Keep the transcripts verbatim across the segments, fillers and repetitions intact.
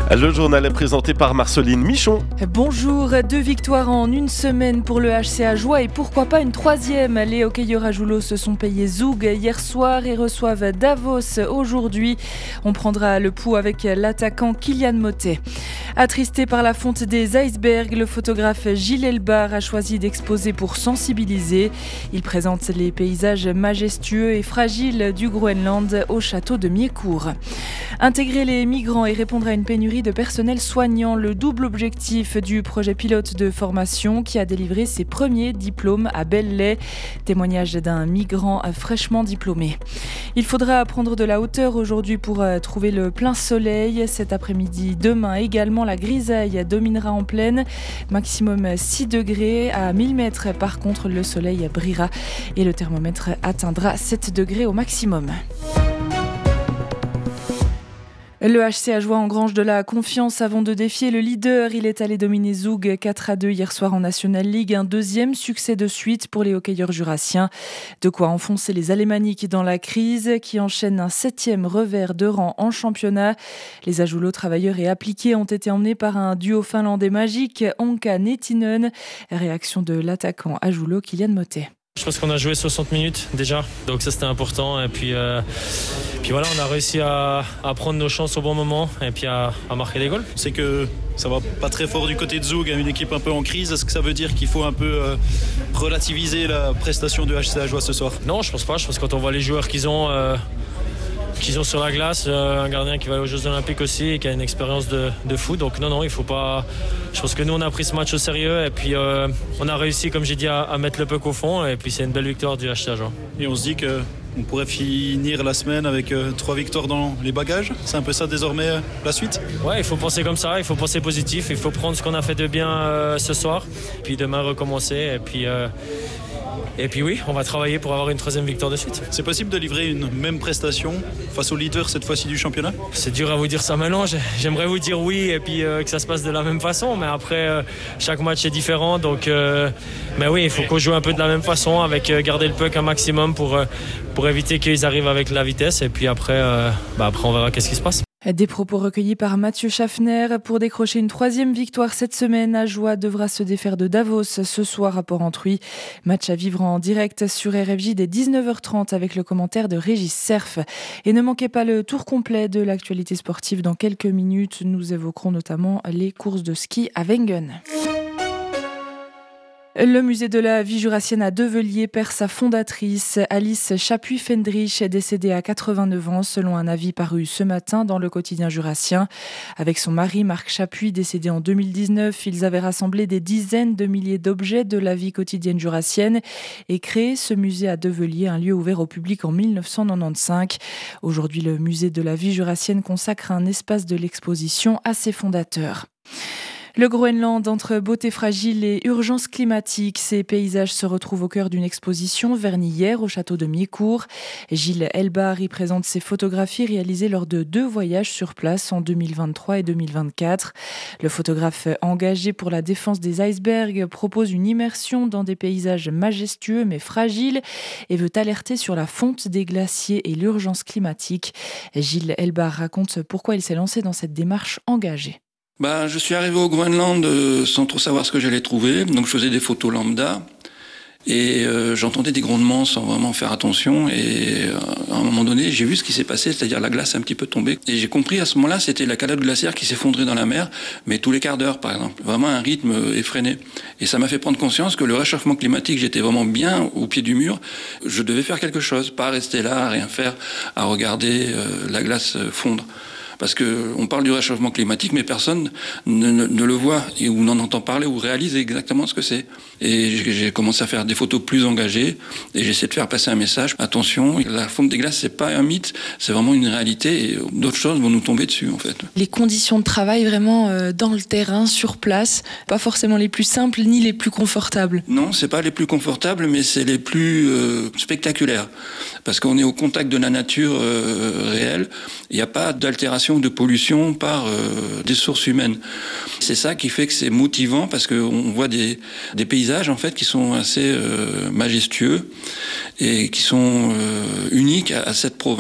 Le journal est présenté par Marceline Michon. Bonjour, deux victoires en une semaine pour le H C Ajoie et pourquoi pas une troisième. Les hockeyeurs Ajoulots se sont payés Zoug hier soir et reçoivent Davos aujourd'hui. On prendra le pouls avec l'attaquant Kylian Motet. Attristé par la fonte des icebergs, le photographe Gilles Elbar a choisi d'exposer pour sensibiliser. Il présente les paysages majestueux et fragiles du Groenland au château de Miécourt. Intégrer les migrants et répondre à une pénurie de personnel soignant, le double objectif du projet pilote de formation qui a délivré ses premiers diplômes à Belley. Témoignage d'un migrant fraîchement diplômé. Il faudra prendre de la hauteur aujourd'hui pour trouver le plein soleil. Cet après-midi, demain également, la grisaille dominera en plaine. Maximum six degrés à mille mètres. Par contre, le soleil brillera et le thermomètre atteindra sept degrés au maximum. Le H C Ajoie engrange de la confiance avant de défier le leader. Il est allé dominer Zoug quatre à deux hier soir en National League. Un deuxième succès de suite pour les hockeyeurs jurassiens. De quoi enfoncer les Alémaniques dans la crise qui enchaînent un septième revers de rang en championnat. Les Ajoulots travailleurs et appliqués ont été emmenés par un duo finlandais magique, Onka Nettinen. Réaction de l'attaquant Ajoulot Kylian Motet. Je pense qu'on a joué soixante minutes déjà, donc ça c'était important. Et puis, euh, puis voilà, on a réussi à, à prendre nos chances au bon moment et puis à, à marquer des goals. C'est que ça va pas très fort du côté de Zoug, une équipe un peu en crise. Est-ce que ça veut dire qu'il faut un peu euh, relativiser la prestation de H C Ajoie ce soir? Non, je pense pas. Je pense que quand on voit les joueurs qu'ils ont, euh, qu'ils ont sur la glace, euh, un gardien qui va aller aux Jeux Olympiques aussi et qui a une expérience de, de foot. Donc non, non, il faut pas. Je pense que nous on a pris ce match au sérieux et puis euh, on a réussi, comme j'ai dit, à, à mettre le puck au fond et puis c'est une belle victoire du H C Ajoie. Et on se dit qu'on pourrait finir la semaine avec euh, trois victoires dans les bagages. C'est un peu ça désormais euh, la suite? Ouais, il faut penser comme ça, il faut penser positif, il faut prendre ce qu'on a fait de bien euh, ce soir, puis demain recommencer et puis. Euh, Et puis oui, on va travailler pour avoir une troisième victoire de suite. C'est possible de livrer une même prestation face au leader cette fois-ci du championnat? C'est dur à vous dire ça maintenant, j'aimerais vous dire oui et puis euh, que ça se passe de la même façon, mais après euh, chaque match est différent, donc euh, mais oui, il faut qu'on joue un peu de la même façon avec euh, garder le puck un maximum pour, euh, pour éviter qu'ils arrivent avec la vitesse et puis après, euh, bah après on verra qu'est-ce qui se passe. Des propos recueillis par Mathieu Schaffner. Pour décrocher une troisième victoire cette semaine, Ajoie devra se défaire de Davos ce soir à Port-Entruy. Match à vivre en direct sur R F J dès dix-neuf heures trente avec le commentaire de Régis Cerf. Et ne manquez pas le tour complet de l'actualité sportive. Dans quelques minutes, nous évoquerons notamment les courses de ski à Wengen. Le musée de la vie jurassienne à Develier perd sa fondatrice, Alice Chapuis-Fendrich, est décédée à quatre-vingt-neuf ans, selon un avis paru ce matin dans le quotidien jurassien. Avec son mari, Marc Chapuis, décédé en deux mille dix-neuf, ils avaient rassemblé des dizaines de milliers d'objets de la vie quotidienne jurassienne et créé ce musée à Develier, un lieu ouvert au public en mille neuf cent quatre-vingt-quinze. Aujourd'hui, le musée de la vie jurassienne consacre un espace de l'exposition à ses fondateurs. Le Groenland, entre beauté fragile et urgence climatique, ces paysages se retrouvent au cœur d'une exposition vernie hier au château de Miécourt. Gilles Elbar y présente ses photographies réalisées lors de deux voyages sur place en deux mille vingt-trois et deux mille vingt-quatre. Le photographe engagé pour la défense des icebergs propose une immersion dans des paysages majestueux mais fragiles et veut alerter sur la fonte des glaciers et l'urgence climatique. Gilles Elbar raconte pourquoi il s'est lancé dans cette démarche engagée. Bah, je suis arrivé au Groenland euh, sans trop savoir ce que j'allais trouver, donc je faisais des photos lambda et euh, j'entendais des grondements sans vraiment faire attention et euh, à un moment donné j'ai vu ce qui s'est passé, c'est-à-dire la glace a un petit peu tombé et j'ai compris à ce moment-là c'était la calotte glaciaire qui s'effondrait dans la mer, mais tous les quarts d'heure par exemple, vraiment un rythme effréné. Et ça m'a fait prendre conscience que le réchauffement climatique, j'étais vraiment bien au pied du mur, je devais faire quelque chose, pas rester là à rien faire, à regarder euh, la glace fondre. Parce qu'on parle du réchauffement climatique, mais personne ne, ne, ne le voit et, ou n'en entend parler ou réalise exactement ce que c'est. Et j'ai, j'ai commencé à faire des photos plus engagées et j'essaie de faire passer un message. Attention, la fonte des glaces, c'est pas un mythe, c'est vraiment une réalité et d'autres choses vont nous tomber dessus en fait. Les conditions de travail vraiment euh, dans le terrain, sur place, pas forcément les plus simples ni les plus confortables. Non, c'est pas les plus confortables, mais c'est les plus euh, spectaculaires. Parce qu'on est au contact de la nature euh, réelle, il n'y a pas d'altération de pollution par euh, des sources humaines. C'est ça qui fait que c'est motivant parce qu'on voit des, des paysages en fait qui sont assez euh, majestueux et qui sont euh, uniques à, à cette province.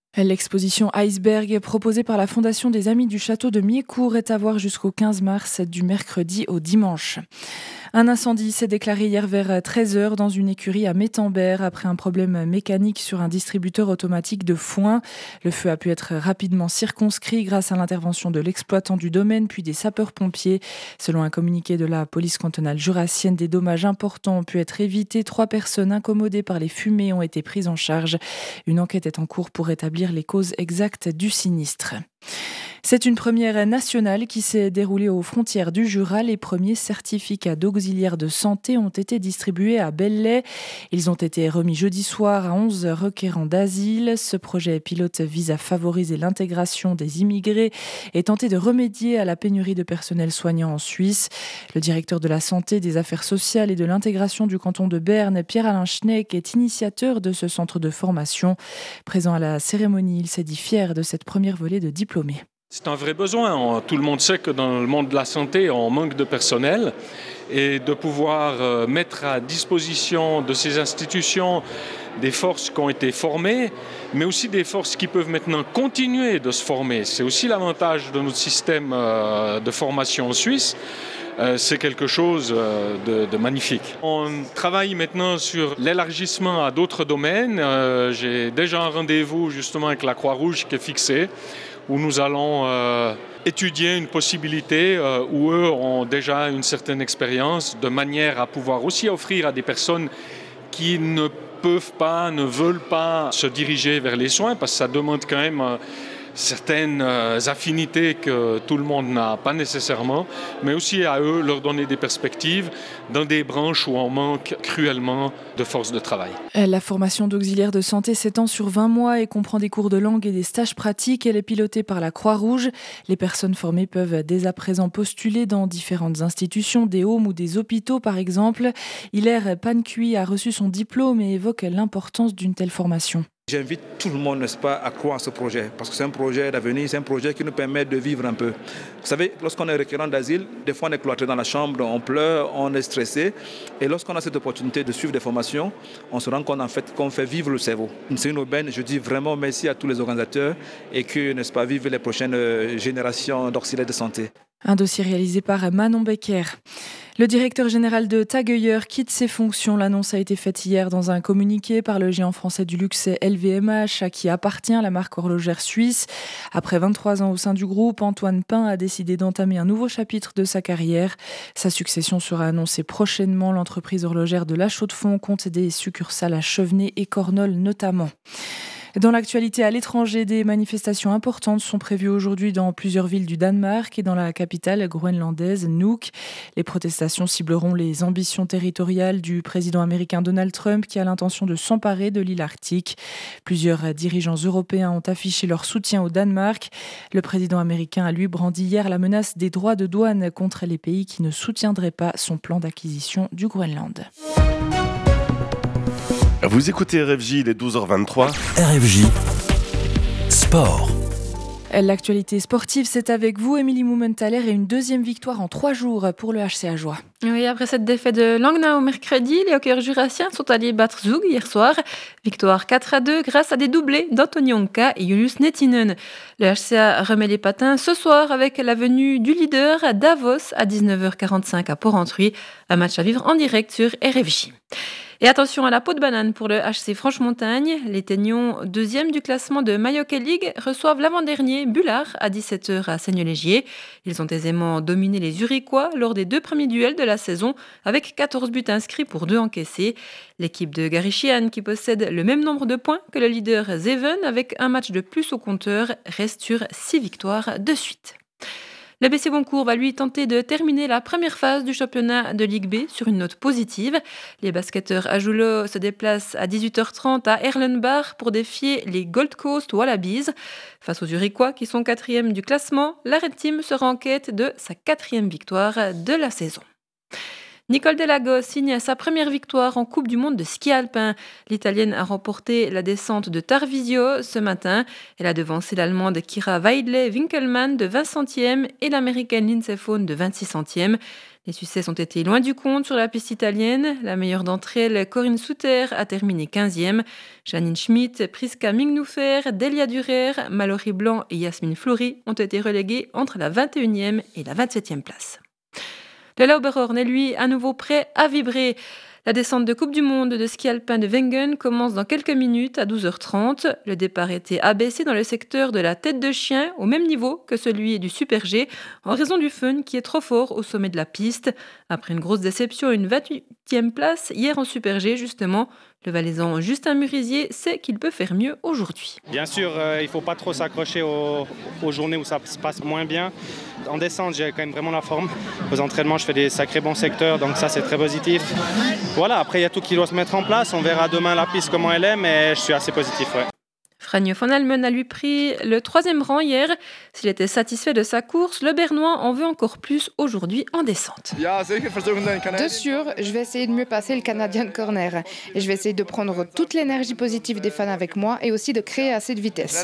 L'exposition Iceberg proposée par la Fondation des Amis du Château de Miécourt est à voir jusqu'au quinze mars, du mercredi au dimanche. Un incendie s'est déclaré hier vers treize heures dans une écurie à Métambert après un problème mécanique sur un distributeur automatique de foin. Le feu a pu être rapidement circonscrit grâce à l'intervention de l'exploitant du domaine puis des sapeurs-pompiers. Selon un communiqué de la police cantonale jurassienne, des dommages importants ont pu être évités. Trois personnes incommodées par les fumées ont été prises en charge. Une enquête est en cours pour établir les causes exactes du sinistre. C'est une première nationale qui s'est déroulée aux frontières du Jura. Les premiers certificats d'auxiliaires de santé ont été distribués à Belley. Ils ont été remis jeudi soir à onze requérants d'asile. Ce projet pilote vise à favoriser l'intégration des immigrés et tenter de remédier à la pénurie de personnel soignant en Suisse. Le directeur de la santé, des affaires sociales et de l'intégration du canton de Berne, Pierre-Alain Schneck, est initiateur de ce centre de formation. Présent à la cérémonie, il s'est dit fier de cette première volée de diplômés. C'est un vrai besoin. Tout le monde sait que dans le monde de la santé, on manque de personnel. Et de pouvoir mettre à disposition de ces institutions des forces qui ont été formées, mais aussi des forces qui peuvent maintenant continuer de se former. C'est aussi l'avantage de notre système de formation en Suisse. C'est quelque chose de, de magnifique. On travaille maintenant sur l'élargissement à d'autres domaines. J'ai déjà un rendez-vous justement avec la Croix-Rouge qui est fixé, où nous allons euh, étudier une possibilité euh, où eux ont déjà une certaine expérience, de manière à pouvoir aussi offrir à des personnes qui ne peuvent pas, ne veulent pas se diriger vers les soins, parce que ça demande quand même euh, certaines euh, affinités que tout le monde n'a pas nécessairement, mais aussi à eux leur donner des perspectives dans des branches où on manque cruellement de force de travail. La formation d'auxiliaire de santé s'étend sur vingt mois et comprend des cours de langue et des stages pratiques. Elle est pilotée par la Croix-Rouge. Les personnes formées peuvent dès à présent postuler dans différentes institutions, des homes ou des hôpitaux par exemple. Hilaire Pancui a reçu son diplôme et évoque l'importance d'une telle formation. J'invite tout le monde, n'est-ce pas, à croire à ce projet, parce que c'est un projet d'avenir, c'est un projet qui nous permet de vivre un peu. Vous savez, lorsqu'on est requérant d'asile, des fois on est cloîtré dans la chambre, on pleure, on est stressé, et lorsqu'on a cette opportunité de suivre des formations, on se rend compte en fait qu'on fait vivre le cerveau. C'est une aubaine, je dis vraiment merci à tous les organisateurs et que, n'est-ce pas, vivent les prochaines générations d'auxiliaires de santé. Un dossier réalisé par Manon Becker. Le directeur général de TAG Heuer quitte ses fonctions. L'annonce a été faite hier dans un communiqué par le géant français du luxe L V M H, à qui appartient la marque horlogère suisse. Après vingt-trois ans au sein du groupe, Antoine Pain a décidé d'entamer un nouveau chapitre de sa carrière. Sa succession sera annoncée prochainement. L'entreprise horlogère de La Chaux-de-Fonds compte des succursales à Chevenay et Cornol notamment. Dans l'actualité à l'étranger, des manifestations importantes sont prévues aujourd'hui dans plusieurs villes du Danemark et dans la capitale groenlandaise, Nuuk. Les protestations cibleront les ambitions territoriales du président américain Donald Trump qui a l'intention de s'emparer de l'île arctique. Plusieurs dirigeants européens ont affiché leur soutien au Danemark. Le président américain a lui brandi hier la menace des droits de douane contre les pays qui ne soutiendraient pas son plan d'acquisition du Groenland. Vous écoutez R F J, il est douze heures vingt-trois. R F J Sport. L'actualité sportive, c'est avec vous, Émilie Mumenthaler, et une deuxième victoire en trois jours pour le H C Ajoie. Oui, après cette défaite de Langnau mercredi, les hockeyeurs jurassiens sont allés battre Zug hier soir. Victoire quatre à deux grâce à des doublés d'Antoni Onka et Julius Nettinen. Le H C A remet les patins ce soir avec la venue du leader Davos à dix-neuf heures quarante-cinq à Port-Rentruy. Un match à vivre en direct sur R F J. Et attention à la peau de banane pour le H C Franche-Montagne. Les Teignons, deuxième du classement de Mayock League, reçoivent l'avant-dernier Bullard à dix-sept heures à Seigneux-Légier. Ils ont aisément dominé les Uriquois lors des deux premiers duels de la saison avec quatorze buts inscrits pour deux encaissés. L'équipe de Gary Sheehan, qui possède le même nombre de points que le leader Zeven avec un match de plus au compteur, reste sur six victoires de suite. Le B C Boncourt va lui tenter de terminer la première phase du championnat de Ligue B sur une note positive. Les basketteurs Ajoulo se déplacent à dix-huit heures trente à Erlenbach pour défier les Gold Coast Wallabies. Face aux Uriquois qui sont quatrième du classement, la Red Team sera en quête de sa quatrième victoire de la saison. Nicole Delago signe sa première victoire en Coupe du Monde de ski alpin. L'Italienne a remporté la descente de Tarvisio ce matin. Elle a devancé l'Allemande Kira Weidle-Winkelmann de vingt centièmes et l'Américaine Lindsey Vonn de vingt-six centièmes. Les succès ont été loin du compte sur la piste italienne. La meilleure d'entre elles, Corinne Suter, a terminé quinzième. Janine Schmidt, Priska Mignoufer, Delia Durer, Mallory Blanc et Yasmine Fleury ont été reléguées entre la vingt et unième et la vingt-septième place. Le Lauberhorn est lui à nouveau prêt à vibrer. La descente de Coupe du Monde de ski alpin de Wengen commence dans quelques minutes à douze heures trente. Le départ était abaissé dans le secteur de la tête de chien, au même niveau que celui du Super G, en raison du fun qui est trop fort au sommet de la piste. Après une grosse déception, une vingt-huitième place hier en Super G, justement, le Valaisan Justin Murisier sait qu'il peut faire mieux aujourd'hui. Bien sûr, euh, il ne faut pas trop s'accrocher aux, aux journées où ça se passe moins bien. En descente, j'ai quand même vraiment la forme. Aux entraînements, je fais des sacrés bons secteurs, donc ça, c'est très positif. Voilà, après, il y a tout qui doit se mettre en place. On verra demain la piste comment elle est, mais je suis assez positif, ouais. Franjo van Almen a lui pris le troisième rang hier. S'il était satisfait de sa course, le Bernois en veut encore plus aujourd'hui en descente. De sûr, je vais essayer de mieux passer le Canadian Corner. Et je vais essayer de prendre toute l'énergie positive des fans avec moi et aussi de créer assez de vitesse.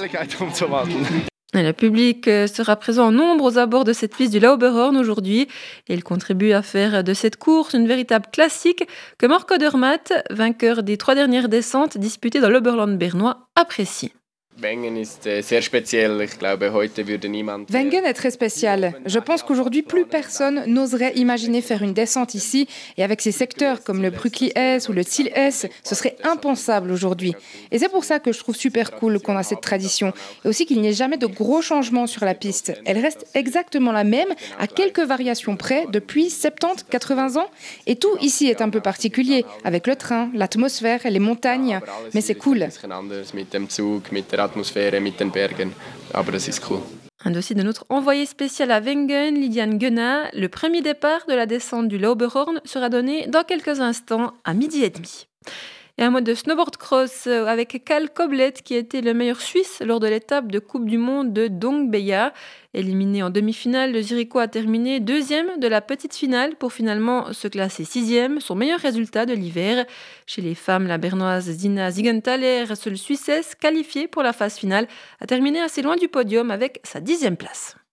Et le public sera présent en nombre aux abords de cette piste du Lauberhorn aujourd'hui. Et il contribue à faire de cette course une véritable classique que Marco Dermatt, vainqueur des trois dernières descentes disputées dans l'Oberland bernois, apprécie. Wengen ist sehr speziell. Ich glaube, heute würde niemand. Wengen est très spécial. Je pense qu'aujourd'hui, plus personne n'oserait imaginer faire une descente ici. Et avec ces secteurs comme le Brückli S ou le Ziel S, ce serait impensable aujourd'hui. Et c'est pour ça que je trouve super cool qu'on a cette tradition. Et aussi qu'il n'y ait jamais de gros changements sur la piste. Elle reste exactement la même, à quelques variations près, depuis soixante-dix à quatre-vingts ans. Et tout ici est un peu particulier, avec le train, l'atmosphère et les montagnes. Mais c'est cool. Atmosphäre mit den Bergen, aber das ist cool. Un dossier de notre envoyé spécial à Wengen, Lydiane Guenat. Le premier départ de la descente du Lauberhorn sera donné dans quelques instants à midi et demi. Et un mot de snowboard cross avec Cal Koblet qui a été le meilleur Suisse lors de l'étape de Coupe du Monde de Dongbeya. Éliminé en demi-finale, le Zurichois a terminé deuxième de la petite finale pour finalement se classer sixième, son meilleur résultat de l'hiver. Chez les femmes, la bernoise Zina Zigenthaler, seule Suissesse qualifiée pour la phase finale, a terminé assez loin du podium avec sa dixième place.